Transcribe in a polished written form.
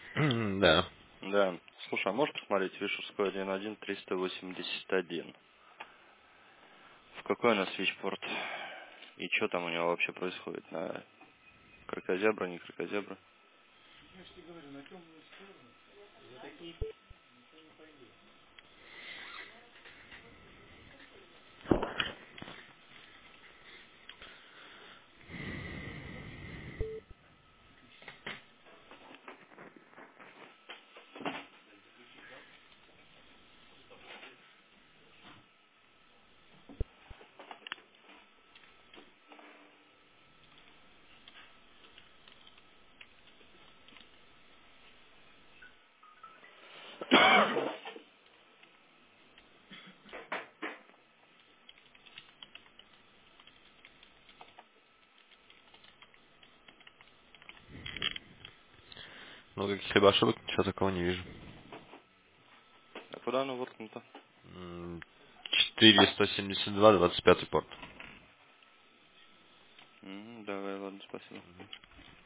Да. Да. Слушай, а можешь посмотреть Вишерскую 1.1.381? В какой у нас свитчпорт? И что там у него вообще происходит? На кракозябра, не кракозябра? Ну, каких-либо ошибок ничего такого не вижу. А куда оно воткнуто? 4172, 25 порт. Давай, ладно, спасибо.